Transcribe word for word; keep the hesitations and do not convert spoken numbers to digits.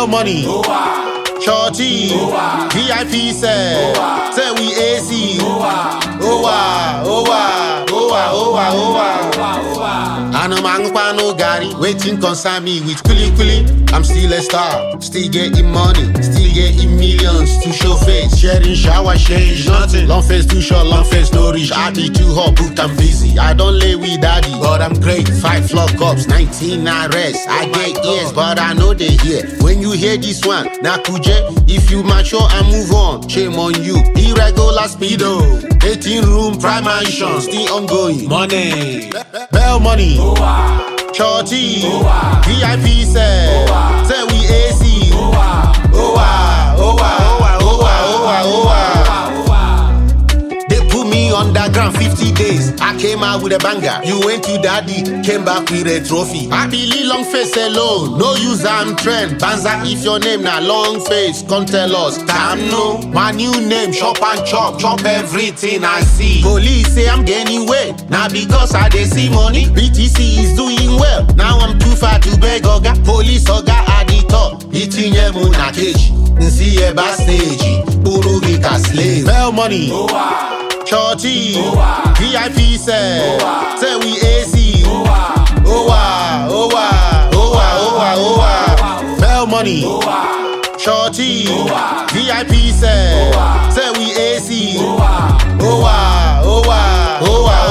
Bell money, shorty, V I P say, say we A C. Oh wow, oh wow, oh wow, oh wow, oh wow. I know man no Gary, waiting concern me with kuli kuli. I'm still a star, still getting money, still getting millions to show face. Sharing shower change, nothing. Long face too short, long face no reach. I be too hot, booked I'm busy. I don't lay with daddy, but I'm great. Five floor cups, nineteen arrests. I get ears, but I know they hear. When you hear this one, na kuje. If you mature and move on, shame on you. Irregular speedo, eighteen room prime mansion, still ongoing. Money, Bell money, shorty, V I P say, say we A C. Oh wow, oh wow, oh wow, oh wow, oh wow. They put me underground fifty days. I came out with a banger. You went to daddy, came back with a trophy. I believe long face alone, no use I'm trend. Banza if your name na long face, come tell us. Damn no, my new name, chop and chop, chop everything I see. Police say I'm gaining weight, now because I dey see money. B T C is doing well, now I'm too far to beg oga. Police oga at the top, itinye mu na cage. Nsi eba stage, uru vika slave. Bell money, shorty, V I P say, say we A C. Oh wow, oh wow, oh wow, oh wow, oh wow. Bell money, shorty, V I P say, say we A C. Oh wow, oh wow, oh wow.